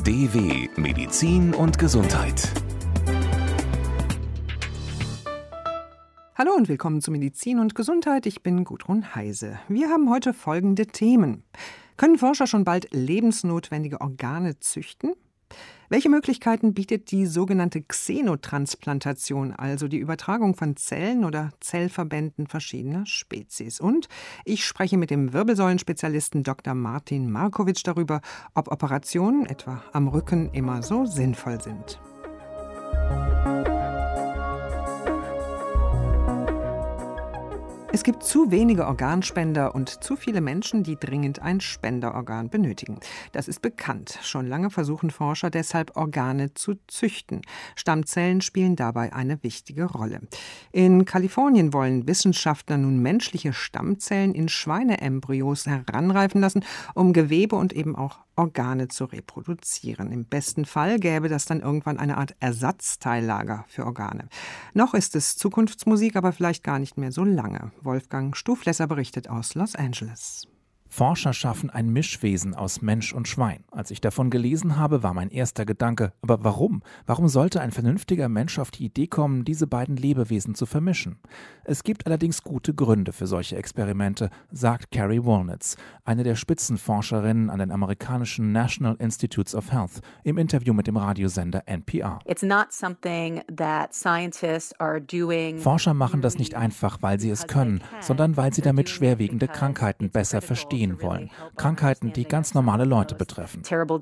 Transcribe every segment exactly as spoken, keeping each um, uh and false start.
D W Medizin und Gesundheit. Hallo und willkommen zu Medizin und Gesundheit. Ich bin Gudrun Heise. Wir haben heute folgende Themen. Können Forscher schon bald lebensnotwendige Organe züchten? Welche Möglichkeiten bietet die sogenannte Xenotransplantation, also die Übertragung von Zellen oder Zellverbänden verschiedener Spezies? Und ich spreche mit dem Wirbelsäulenspezialisten Doktor Martin Markowitsch darüber, ob Operationen, etwa am Rücken, immer so sinnvoll sind. Es gibt zu wenige Organspender und zu viele Menschen, die dringend ein Spenderorgan benötigen. Das ist bekannt. Schon lange versuchen Forscher deshalb, Organe zu züchten. Stammzellen spielen dabei eine wichtige Rolle. In Kalifornien wollen Wissenschaftler nun menschliche Stammzellen in Schweineembryos heranreifen lassen, um Gewebe und eben auch Organe zu reproduzieren. Im besten Fall gäbe das dann irgendwann eine Art Ersatzteillager für Organe. Noch ist es Zukunftsmusik, aber vielleicht gar nicht mehr so lange. Wolfgang Stuflesser berichtet aus Los Angeles. Forscher schaffen ein Mischwesen aus Mensch und Schwein. Als ich davon gelesen habe, war mein erster Gedanke, aber warum? Warum sollte ein vernünftiger Mensch auf die Idee kommen, diese beiden Lebewesen zu vermischen? Es gibt allerdings gute Gründe für solche Experimente, sagt Carrie Wolnitz, eine der Spitzenforscherinnen an den amerikanischen National Institutes of Health, im Interview mit dem Radiosender N P R. It's not something that scientists are doing. Forscher machen das nicht einfach, weil sie es können, sondern weil sie damit schwerwiegende Krankheiten besser verstehen wollen. Krankheiten, die ganz normale Leute betreffen.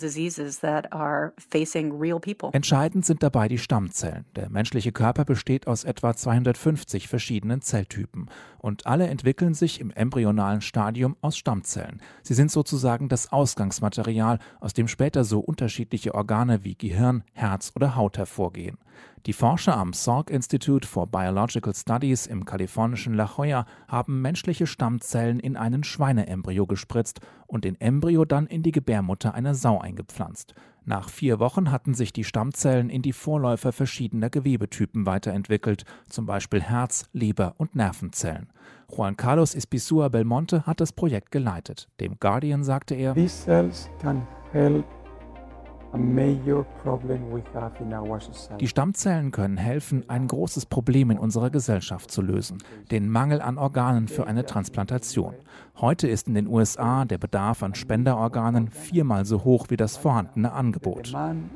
Entscheidend sind dabei die Stammzellen. Der menschliche Körper besteht aus etwa zweihundertfünfzig verschiedenen Zelltypen. Und alle entwickeln sich im embryonalen Stadium aus Stammzellen. Sie sind sozusagen das Ausgangsmaterial, aus dem später so unterschiedliche Organe wie Gehirn, Herz oder Haut hervorgehen. Die Forscher am Salk Institute for Biological Studies im kalifornischen La Jolla haben menschliche Stammzellen in einen Schweineembryo gespritzt und den Embryo dann in die Gebärmutter einer Sau eingepflanzt. Nach vier Wochen hatten sich die Stammzellen in die Vorläufer verschiedener Gewebetypen weiterentwickelt, zum Beispiel Herz-, Leber- und Nervenzellen. Juan Carlos Ispizua Belmonte hat das Projekt geleitet. Dem Guardian sagte er: These cells can help. Die Stammzellen können helfen, ein großes Problem in unserer Gesellschaft zu lösen, den Mangel an Organen für eine Transplantation. Heute ist in den U S A der Bedarf an Spenderorganen viermal so hoch wie das vorhandene Angebot.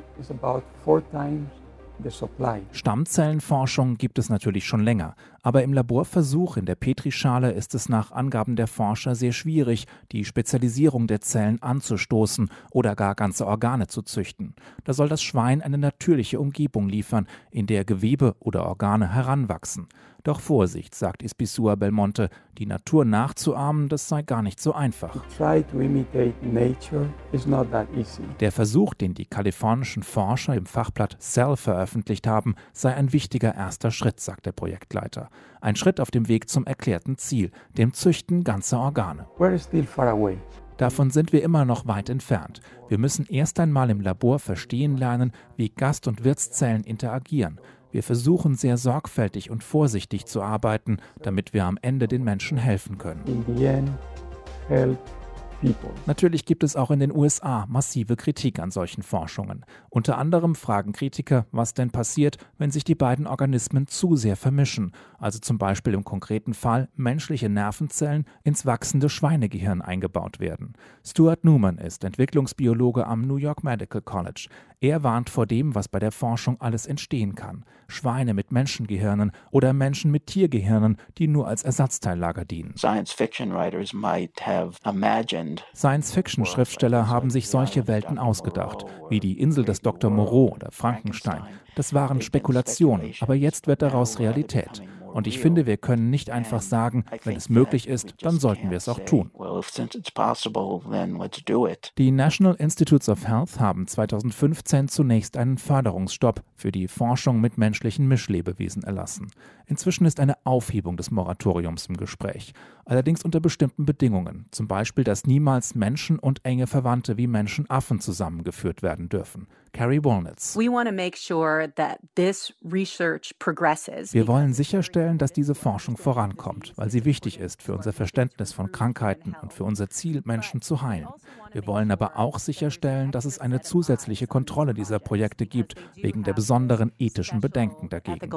Stammzellenforschung gibt es natürlich schon länger, aber im Laborversuch in der Petrischale ist es nach Angaben der Forscher sehr schwierig, die Spezialisierung der Zellen anzustoßen oder gar ganze Organe zu züchten. Da soll das Schwein eine natürliche Umgebung liefern, in der Gewebe oder Organe heranwachsen. Doch Vorsicht, sagt Ispizua Belmonte, die Natur nachzuahmen, das sei gar nicht so einfach. Der Versuch, den die kalifornischen Forscher im Fachblatt Cell veröffentlicht haben, sei ein wichtiger erster Schritt, sagt der Projektleiter. Ein Schritt auf dem Weg zum erklärten Ziel, dem Züchten ganzer Organe. Davon sind wir immer noch weit entfernt. Wir müssen erst einmal im Labor verstehen lernen, wie Gast- und Wirtszellen interagieren. Wir versuchen sehr sorgfältig und vorsichtig zu arbeiten, damit wir am Ende den Menschen helfen können. In the end, help. Natürlich gibt es auch in den U S A massive Kritik an solchen Forschungen. Unter anderem fragen Kritiker, was denn passiert, wenn sich die beiden Organismen zu sehr vermischen, also zum Beispiel im konkreten Fall menschliche Nervenzellen ins wachsende Schweinegehirn eingebaut werden. Stuart Newman ist Entwicklungsbiologe am New York Medical College. Er warnt vor dem, was bei der Forschung alles entstehen kann. Schweine mit Menschengehirnen oder Menschen mit Tiergehirnen, die nur als Ersatzteillager dienen. Science-Fiction-Schriftsteller haben sich solche Welten ausgedacht, wie die Insel des Doktor Moreau oder Frankenstein. Das waren Spekulationen, aber jetzt wird daraus Realität. Und ich finde, wir können nicht einfach sagen, wenn es möglich ist, dann sollten wir es auch tun. Die National Institutes of Health haben zweitausendfünfzehn zunächst einen Förderungsstopp für die Forschung mit menschlichen Mischlebewesen erlassen. Inzwischen ist eine Aufhebung des Moratoriums im Gespräch, allerdings unter bestimmten Bedingungen, zum Beispiel, dass niemals Menschen und enge Verwandte wie Menschenaffen zusammengeführt werden dürfen. Carrie Wolnitz. We want to make sure that this research progresses. Wir wollen sicherstellen, sicherstellen, dass diese Forschung vorankommt, weil sie wichtig ist für unser Verständnis von Krankheiten und für unser Ziel, Menschen zu heilen. Wir wollen aber auch sicherstellen, dass es eine zusätzliche Kontrolle dieser Projekte gibt, wegen der besonderen ethischen Bedenken dagegen.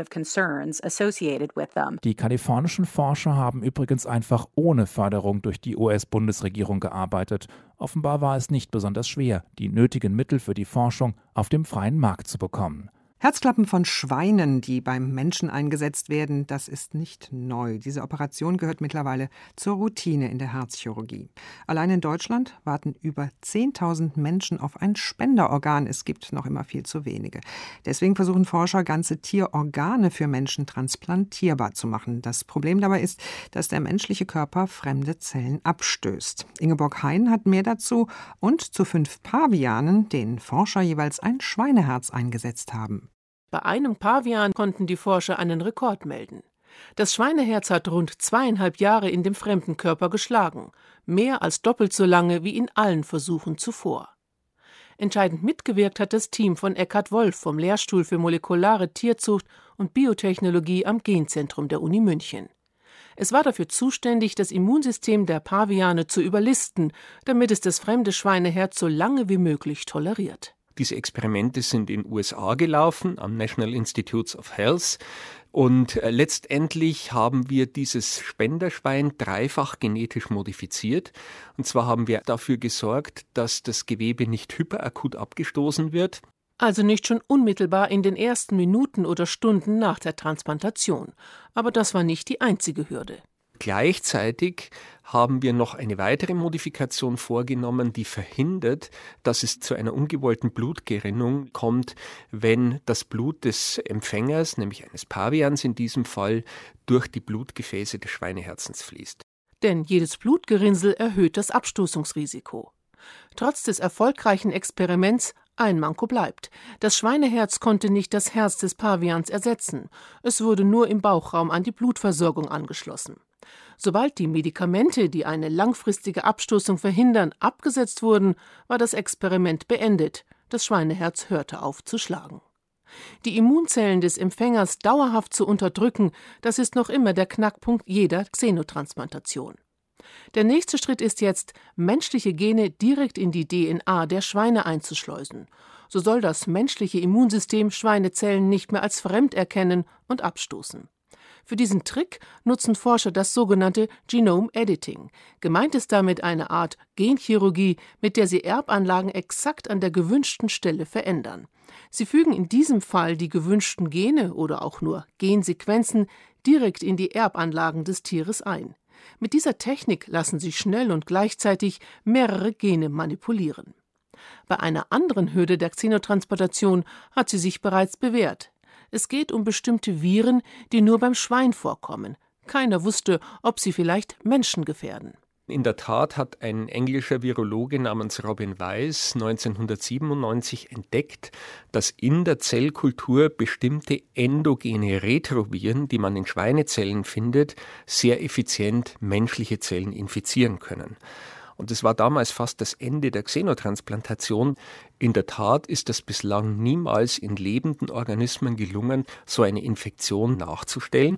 Die kalifornischen Forscher haben übrigens einfach ohne Förderung durch die U S-Bundesregierung gearbeitet. Offenbar war es nicht besonders schwer, die nötigen Mittel für die Forschung auf dem freien Markt zu bekommen. Herzklappen von Schweinen, die beim Menschen eingesetzt werden, das ist nicht neu. Diese Operation gehört mittlerweile zur Routine in der Herzchirurgie. Allein in Deutschland warten über zehntausend Menschen auf ein Spenderorgan. Es gibt noch immer viel zu wenige. Deswegen versuchen Forscher, ganze Tierorgane für Menschen transplantierbar zu machen. Das Problem dabei ist, dass der menschliche Körper fremde Zellen abstößt. Ingeborg Hein hat mehr dazu und zu fünf Pavianen, denen Forscher jeweils ein Schweineherz eingesetzt haben. Bei einem Pavian konnten die Forscher einen Rekord melden. Das Schweineherz hat rund zweieinhalb Jahre in dem fremden Körper geschlagen, mehr als doppelt so lange wie in allen Versuchen zuvor. Entscheidend mitgewirkt hat das Team von Eckhard Wolf vom Lehrstuhl für molekulare Tierzucht und Biotechnologie am Genzentrum der Uni München. Es war dafür zuständig, das Immunsystem der Paviane zu überlisten, damit es das fremde Schweineherz so lange wie möglich toleriert. Diese Experimente sind in den U S A gelaufen, am National Institutes of Health. Und äh, letztendlich haben wir dieses Spenderschwein dreifach genetisch modifiziert. Und zwar haben wir dafür gesorgt, dass das Gewebe nicht hyperakut abgestoßen wird. Also nicht schon unmittelbar in den ersten Minuten oder Stunden nach der Transplantation. Aber das war nicht die einzige Hürde. Gleichzeitig haben wir noch eine weitere Modifikation vorgenommen, die verhindert, dass es zu einer ungewollten Blutgerinnung kommt, wenn das Blut des Empfängers, nämlich eines Pavians in diesem Fall, durch die Blutgefäße des Schweineherzens fließt. Denn jedes Blutgerinnsel erhöht das Abstoßungsrisiko. Trotz des erfolgreichen Experiments ein Manko bleibt. Das Schweineherz konnte nicht das Herz des Pavians ersetzen. Es wurde nur im Bauchraum an die Blutversorgung angeschlossen. Sobald die Medikamente, die eine langfristige Abstoßung verhindern, abgesetzt wurden, war das Experiment beendet. Das Schweineherz hörte auf zu schlagen. Die Immunzellen des Empfängers dauerhaft zu unterdrücken, das ist noch immer der Knackpunkt jeder Xenotransplantation. Der nächste Schritt ist jetzt, menschliche Gene direkt in die D N A der Schweine einzuschleusen. So soll das menschliche Immunsystem Schweinezellen nicht mehr als fremd erkennen und abstoßen. Für diesen Trick nutzen Forscher das sogenannte Genome Editing. Gemeint ist damit eine Art Genchirurgie, mit der sie Erbanlagen exakt an der gewünschten Stelle verändern. Sie fügen in diesem Fall die gewünschten Gene oder auch nur Gensequenzen direkt in die Erbanlagen des Tieres ein. Mit dieser Technik lassen sich schnell und gleichzeitig mehrere Gene manipulieren. Bei einer anderen Hürde der Xenotransplantation hat sie sich bereits bewährt. Es geht um bestimmte Viren, die nur beim Schwein vorkommen. Keiner wusste, ob sie vielleicht Menschen gefährden. In der Tat hat ein englischer Virologe namens Robin Weiss neunzehnhundertsiebenundneunzig entdeckt, dass in der Zellkultur bestimmte endogene Retroviren, die man in Schweinezellen findet, sehr effizient menschliche Zellen infizieren können. Und es war damals fast das Ende der Xenotransplantation. In der Tat ist es bislang niemals in lebenden Organismen gelungen, so eine Infektion nachzustellen.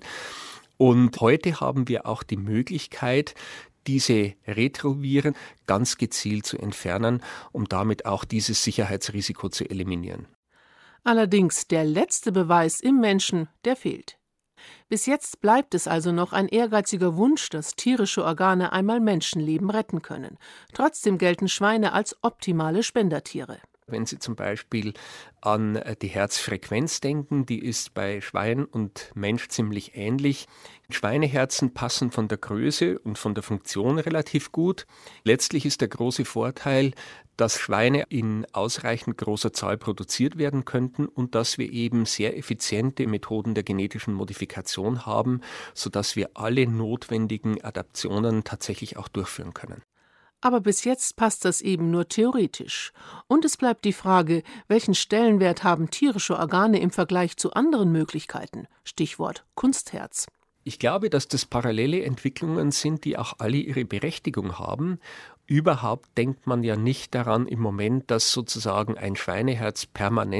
Und heute haben wir auch die Möglichkeit, diese Retroviren ganz gezielt zu entfernen, um damit auch dieses Sicherheitsrisiko zu eliminieren. Allerdings der letzte Beweis im Menschen, der fehlt. Bis jetzt bleibt es also noch ein ehrgeiziger Wunsch, dass tierische Organe einmal Menschenleben retten können. Trotzdem gelten Schweine als optimale Spendertiere. Wenn Sie zum Beispiel an die Herzfrequenz denken, die ist bei Schwein und Mensch ziemlich ähnlich. Schweineherzen passen von der Größe und von der Funktion relativ gut. Letztlich ist der große Vorteil, dass Schweine in ausreichend großer Zahl produziert werden könnten und dass wir eben sehr effiziente Methoden der genetischen Modifikation haben, sodass wir alle notwendigen Adaptionen tatsächlich auch durchführen können. Aber bis jetzt passt das eben nur theoretisch. Und es bleibt die Frage, welchen Stellenwert haben tierische Organe im Vergleich zu anderen Möglichkeiten? Stichwort Kunstherz. Ich glaube, dass das parallele Entwicklungen sind, die auch alle ihre Berechtigung haben. Überhaupt denkt man ja nicht daran im Moment, dass sozusagen ein Schweineherz permanent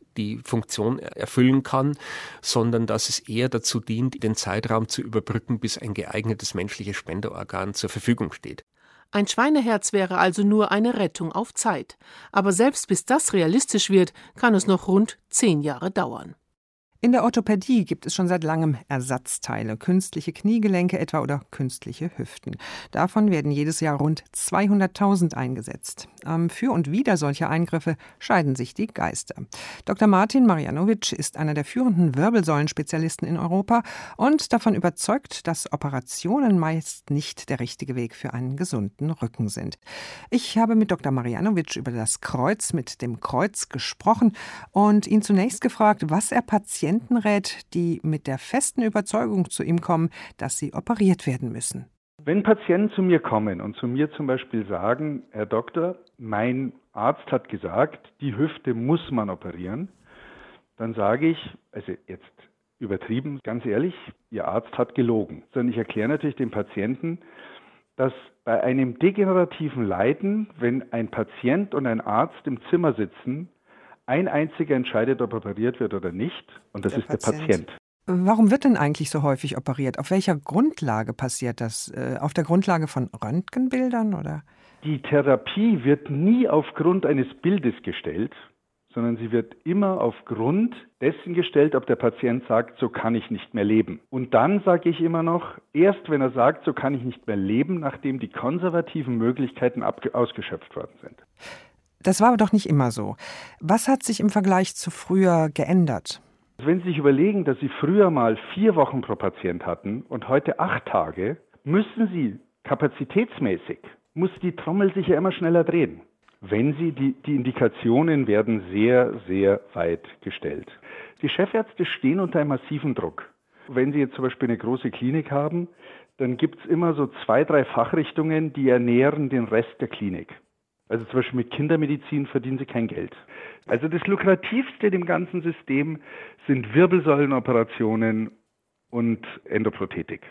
die Funktion erfüllen kann, sondern dass es eher dazu dient, den Zeitraum zu überbrücken, bis ein geeignetes menschliches Spenderorgan zur Verfügung steht. Ein Schweineherz wäre also nur eine Rettung auf Zeit. Aber selbst bis das realistisch wird, kann es noch rund zehn Jahre dauern. In der Orthopädie gibt es schon seit langem Ersatzteile, künstliche Kniegelenke etwa oder künstliche Hüften. Davon werden jedes Jahr rund zweihunderttausend eingesetzt. Am Für und Wider solcher Eingriffe scheiden sich die Geister. Doktor Martin Marjanovic ist einer der führenden Wirbelsäulenspezialisten in Europa und davon überzeugt, dass Operationen meist nicht der richtige Weg für einen gesunden Rücken sind. Ich habe mit Doktor Marjanovic über das Kreuz mit dem Kreuz gesprochen und ihn zunächst gefragt, was er Patienten rät, die mit der festen Überzeugung zu ihm kommen, dass sie operiert werden müssen. Wenn Patienten zu mir kommen und zu mir zum Beispiel sagen, Herr Doktor, mein Arzt hat gesagt, die Hüfte muss man operieren, dann sage ich, also jetzt übertrieben, ganz ehrlich, Ihr Arzt hat gelogen. Sondern ich erkläre natürlich dem Patienten, dass bei einem degenerativen Leiden, wenn ein Patient und ein Arzt im Zimmer sitzen, ein einziger entscheidet, ob operiert wird oder nicht, und das der ist Patient. der Patient. Warum wird denn eigentlich so häufig operiert? Auf welcher Grundlage passiert das? Auf der Grundlage von Röntgenbildern, oder? Die Therapie wird nie aufgrund eines Bildes gestellt, sondern sie wird immer aufgrund dessen gestellt, ob der Patient sagt, so kann ich nicht mehr leben. Und dann sage ich immer noch, erst wenn er sagt, so kann ich nicht mehr leben, nachdem die konservativen Möglichkeiten abge- ausgeschöpft worden sind. Das war aber doch nicht immer so. Was hat sich im Vergleich zu früher geändert? Wenn Sie sich überlegen, dass Sie früher mal vier Wochen pro Patient hatten und heute acht Tage, müssen Sie kapazitätsmäßig, muss die Trommel sich ja immer schneller drehen. Wenn Sie, die, die Indikationen werden sehr, sehr weit gestellt. Die Chefärzte stehen unter einem massiven Druck. Wenn Sie jetzt zum Beispiel eine große Klinik haben, dann gibt es immer so zwei, drei Fachrichtungen, die ernähren den Rest der Klinik. Also zum Beispiel mit Kindermedizin verdienen sie kein Geld. Also das Lukrativste in dem ganzen System sind Wirbelsäulenoperationen und Endoprothetik.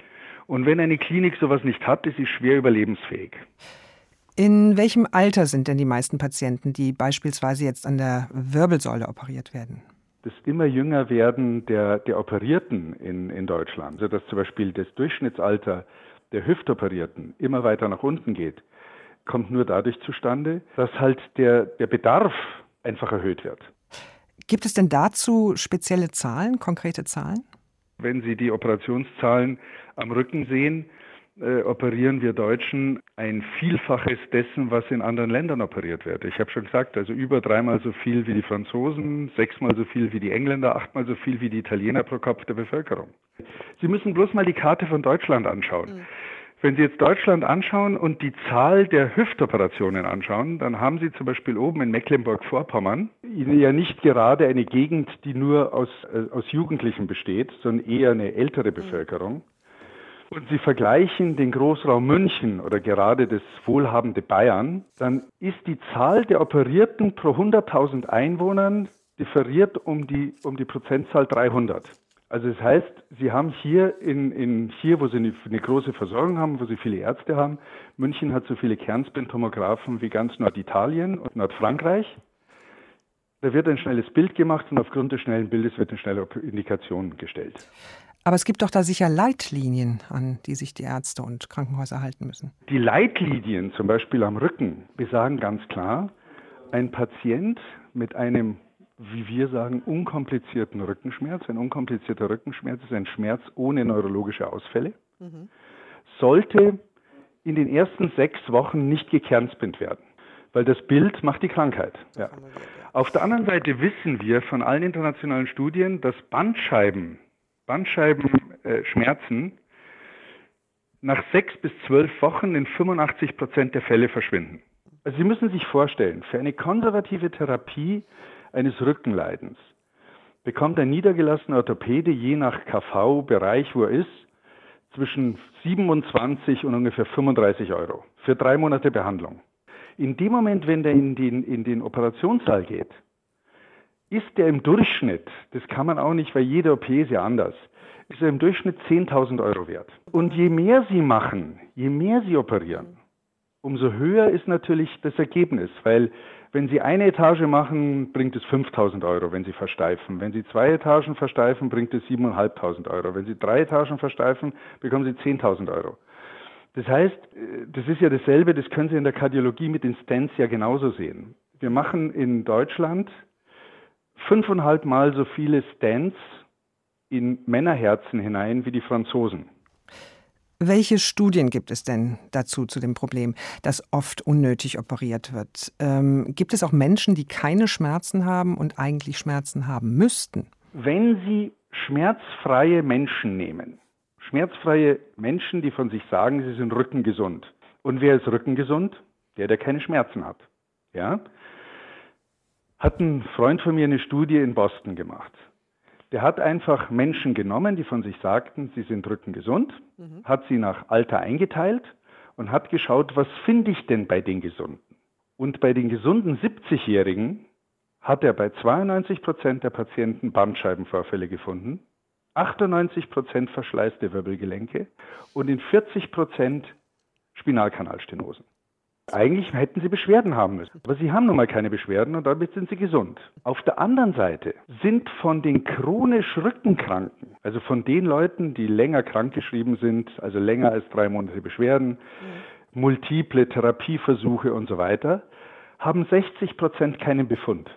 Und wenn eine Klinik sowas nicht hat, ist sie schwer überlebensfähig. In welchem Alter sind denn die meisten Patienten, die beispielsweise jetzt an der Wirbelsäule operiert werden? Das immer jünger werden der, der Operierten in, in Deutschland, sodass zum Beispiel das Durchschnittsalter der Hüftoperierten immer weiter nach unten geht, kommt nur dadurch zustande, dass halt der, der Bedarf einfach erhöht wird. Gibt es denn dazu spezielle Zahlen, konkrete Zahlen? Wenn Sie die Operationszahlen am Rücken sehen, äh, operieren wir Deutschen ein Vielfaches dessen, was in anderen Ländern operiert wird. Ich habe schon gesagt, also über dreimal so viel wie die Franzosen, sechsmal so viel wie die Engländer, achtmal so viel wie die Italiener pro Kopf der Bevölkerung. Sie müssen bloß mal die Karte von Deutschland anschauen. Mhm. Wenn Sie jetzt Deutschland anschauen und die Zahl der Hüftoperationen anschauen, dann haben Sie zum Beispiel oben in Mecklenburg-Vorpommern ja nicht gerade eine Gegend, die nur aus, äh, aus Jugendlichen besteht, sondern eher eine ältere Bevölkerung. Und Sie vergleichen den Großraum München oder gerade das wohlhabende Bayern, dann ist die Zahl der Operierten pro hunderttausend Einwohnern differiert um die, um die Prozentzahl dreihundert. Also das heißt, Sie haben hier, in, in hier, wo Sie eine, eine große Versorgung haben, wo Sie viele Ärzte haben, München hat so viele Kernspintomographen wie ganz Norditalien und Nordfrankreich. Da wird ein schnelles Bild gemacht und aufgrund des schnellen Bildes wird eine schnelle Indikation gestellt. Aber es gibt doch da sicher Leitlinien, an die sich die Ärzte und Krankenhäuser halten müssen. Die Leitlinien, zum Beispiel am Rücken, besagen ganz klar, ein Patient mit einem, wie wir sagen, unkomplizierten Rückenschmerz. Ein unkomplizierter Rückenschmerz ist ein Schmerz ohne neurologische Ausfälle. Mhm. Sollte in den ersten sechs Wochen nicht gekernspinnt werden, weil das Bild macht die Krankheit. Ja. Auf der anderen Seite wissen wir von allen internationalen Studien, dass Bandscheiben, Bandscheibenschmerzen äh, nach sechs bis zwölf Wochen in fünfundachtzig Prozent der Fälle verschwinden. Also Sie müssen sich vorstellen, für eine konservative Therapie eines Rückenleidens bekommt ein niedergelassener Orthopäde je nach K V-Bereich, wo er ist, zwischen siebenundzwanzig und ungefähr fünfunddreißig Euro für drei Monate Behandlung. In dem Moment, wenn der in den, in den Operationssaal geht, ist der im Durchschnitt, das kann man auch nicht, weil jede O P ist ja anders, ist er im Durchschnitt zehntausend Euro wert. Und je mehr Sie machen, je mehr Sie operieren, umso höher ist natürlich das Ergebnis, weil wenn Sie eine Etage machen, bringt es fünftausend Euro, wenn Sie versteifen. Wenn Sie zwei Etagen versteifen, bringt es siebentausendfünfhundert Euro. Wenn Sie drei Etagen versteifen, bekommen Sie zehntausend Euro. Das heißt, das ist ja dasselbe, das können Sie in der Kardiologie mit den Stents ja genauso sehen. Wir machen in Deutschland fünfeinhalb Mal so viele Stents in Männerherzen hinein wie die Franzosen. Welche Studien gibt es denn dazu, zu dem Problem, dass oft unnötig operiert wird? Ähm, gibt es auch Menschen, die keine Schmerzen haben und eigentlich Schmerzen haben müssten? Wenn Sie schmerzfreie Menschen nehmen, schmerzfreie Menschen, die von sich sagen, sie sind rückengesund. Und wer ist rückengesund? Der, der keine Schmerzen hat. Ja? Hat ein Freund von mir eine Studie in Boston gemacht. Der hat einfach Menschen genommen, die von sich sagten, sie sind rückengesund, mhm. hat sie nach Alter eingeteilt und hat geschaut, was finde ich denn bei den Gesunden? Und bei den gesunden siebzigjährigen hat er bei zweiundneunzig Prozent der Patienten Bandscheibenvorfälle gefunden, achtundneunzig Prozent Verschleiß der Wirbelgelenke und in vierzig Prozent Spinalkanalstenosen. Eigentlich hätten sie Beschwerden haben müssen, aber sie haben nun mal keine Beschwerden und damit sind sie gesund. Auf der anderen Seite sind von den chronisch Rückenkranken, also von den Leuten, die länger krankgeschrieben sind, also länger als drei Monate Beschwerden, mhm. multiple Therapieversuche und so weiter, haben sechzig Prozent keinen Befund.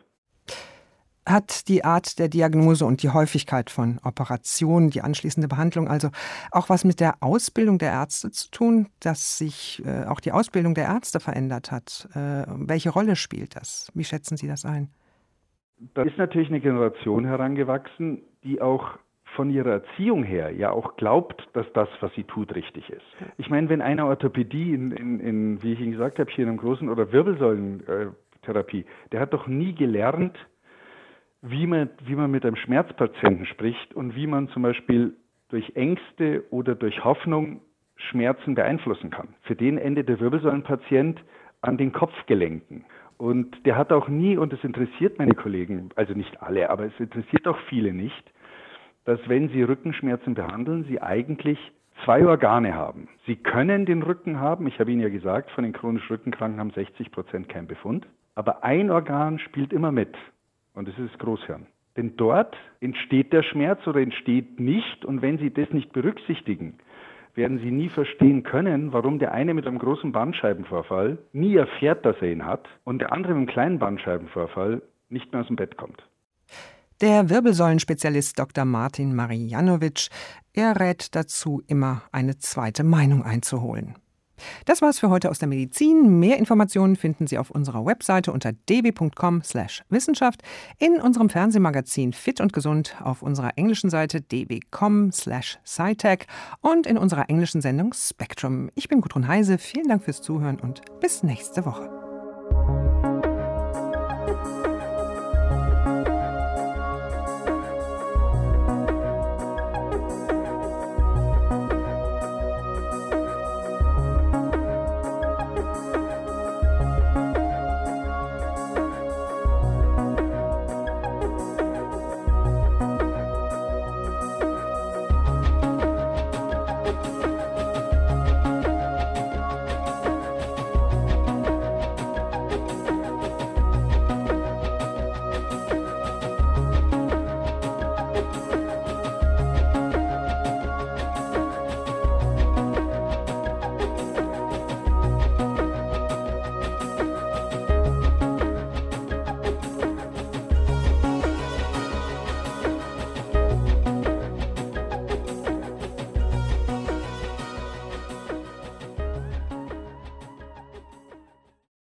Hat die Art der Diagnose und die Häufigkeit von Operationen, die anschließende Behandlung also auch was mit der Ausbildung der Ärzte zu tun, dass sich äh, auch die Ausbildung der Ärzte verändert hat? Äh, welche Rolle spielt das? Wie schätzen Sie das ein? Da ist natürlich eine Generation herangewachsen, die auch von ihrer Erziehung her ja auch glaubt, dass das, was sie tut, richtig ist. Ich meine, wenn einer Orthopädie, in, in, in, wie ich Ihnen gesagt habe, hier in einem großen oder Wirbelsäulentherapie, der hat doch nie gelernt, Wie man, wie man mit einem Schmerzpatienten spricht und wie man zum Beispiel durch Ängste oder durch Hoffnung Schmerzen beeinflussen kann. Für den endet der Wirbelsäulenpatient an den Kopfgelenken. Und der hat auch nie, und das interessiert meine Kollegen, also nicht alle, aber es interessiert auch viele nicht, dass wenn sie Rückenschmerzen behandeln, sie eigentlich zwei Organe haben. Sie können den Rücken haben, ich habe Ihnen ja gesagt, von den chronisch Rückenkranken haben sechzig Prozent keinen Befund, aber ein Organ spielt immer mit. Und das ist das Großhirn. Denn dort entsteht der Schmerz oder entsteht nicht. Und wenn Sie das nicht berücksichtigen, werden Sie nie verstehen können, warum der eine mit einem großen Bandscheibenvorfall nie erfährt, dass er ihn hat und der andere mit einem kleinen Bandscheibenvorfall nicht mehr aus dem Bett kommt. Der Wirbelsäulenspezialist Doktor Martin Marjanovic, er rät dazu, immer eine zweite Meinung einzuholen. Das war's für heute aus der Medizin. Mehr Informationen finden Sie auf unserer Webseite unter d w punkt com slash wissenschaft, in unserem Fernsehmagazin Fit und Gesund auf unserer englischen Seite d w punkt com slash scitech und in unserer englischen Sendung Spectrum. Ich bin Gudrun Heise. Vielen Dank fürs Zuhören und bis nächste Woche.